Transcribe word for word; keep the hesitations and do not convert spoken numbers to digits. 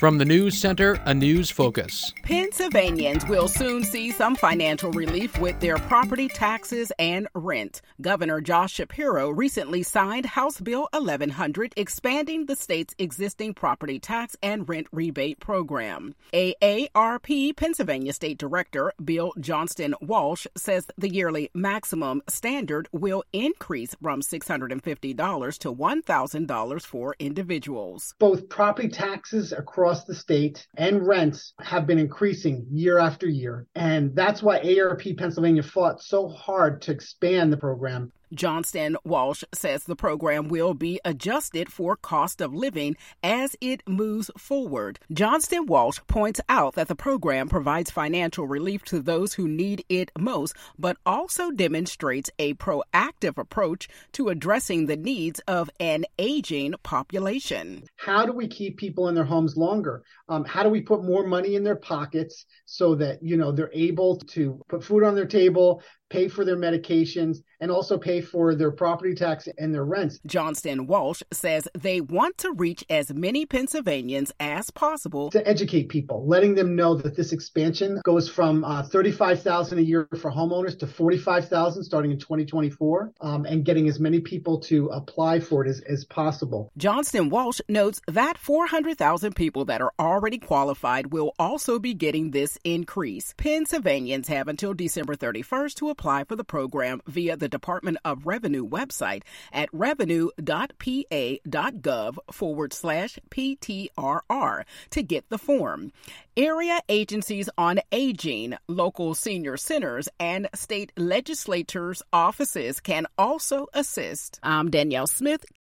From the News Center, a news focus. Pennsylvanians will soon see some financial relief with their property taxes and rent. Governor Josh Shapiro recently signed House Bill eleven hundred, expanding the state's existing property tax and rent rebate program. A A R P Pennsylvania State Director Bill Johnston Walsh says the yearly maximum standard will increase from six hundred fifty dollars to one thousand dollars for individuals. Both property taxes across the state and rents have been increasing year after year. And that's why A A R P Pennsylvania fought so hard to expand the program. Johnston Walsh says the program will be adjusted for cost of living as it moves forward. Johnston Walsh points out that the program provides financial relief to those who need it most, but also demonstrates a proactive approach to addressing the needs of an aging population. How do we keep people in their homes longer? Um, how do we put more money in their pockets so that, you know, they're able to put food on their table, pay for their medications, and also pay for their property tax and their rents. Johnston Walsh says they want to reach as many Pennsylvanians as possible to educate people, letting them know that this expansion goes from uh, thirty-five thousand dollars a year for homeowners to forty-five thousand dollars starting in twenty twenty-four, um, and getting as many people to apply for it as, as possible. Johnston Walsh notes that four hundred thousand people that are already qualified will also be getting this increase. Pennsylvanians have until December thirty-first to apply Apply for the program via the Department of Revenue website at revenue.pa.gov forward slash PTRR to get the form. Area agencies on aging, local senior centers, and state legislatures' offices can also assist. I'm Danielle Smith,